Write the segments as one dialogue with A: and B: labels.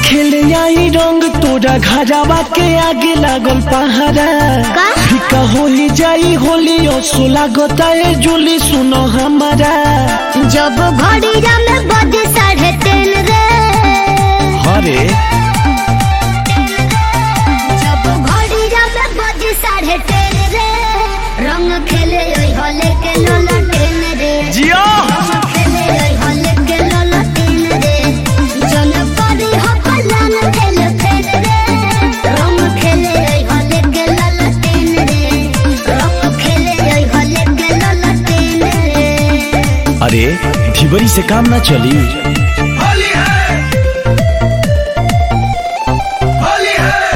A: खेले आई रंग तोरा घरवा के आगे लागल पहाड़ा फिका हो ही जाई होली असो लागता है जुली सुनो हमारा
B: जब घड़िया में बजे 3:30 रे
A: हरे
B: जब घड़िया में बजे 3:30 रे रंग खेले ओई होले के ललटेन रे
A: जियो
B: खेले ओई होले के ललटेन रे जन परी हो पलान खेले फेर रे रंग खेले ओई होले के ललटेन रे रंग खेले ओई होले के ललटेन रे।
A: अरे ढिबरी से काम ना चली
C: होली है होली है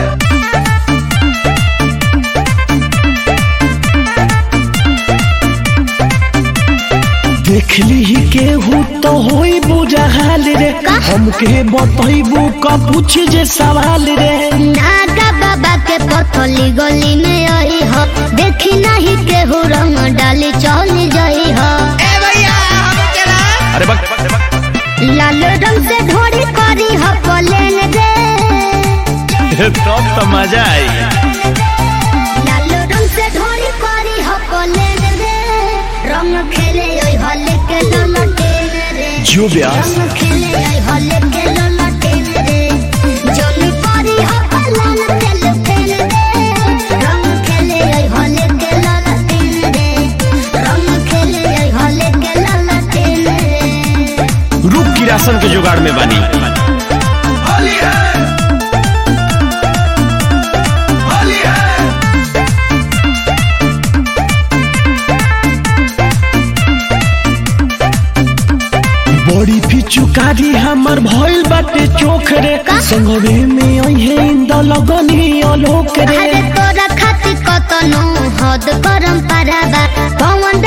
A: देखली ही केहू तो होई बुरा हाल रे हमके बतैबू का पूछ जे सवाल रे
B: नागा बाबा के पथली गली में आई हो देखी नहीं केहू रंग डाली चल जाई हो
A: अरे बक
B: लाल रंग से ढोरी करी हो पलेन रे
A: तब तो मजा आई
B: लाल रंग से ढोरी करी हो पलेन रे रंग खेले ओई होले के ललटेन रे
A: जो ब्यास
B: रंग खेले ओई होले के ललटेन रे जोनी करी हो पलान खेल फेल रे रंग खेले ओई होले के ललटेन रे रंग खेले ओई होले के ललटेन रे।
A: रूप की राशन के जुगाड़ में बनी
C: होली है होली है
A: बड़ी फिचुकारी हमर भइल बाटे चोख रे संगवे में अइहे इंद लगनी अलोक रे
B: अरे तोरा खातिर कतनो हद परंपरा बा पवन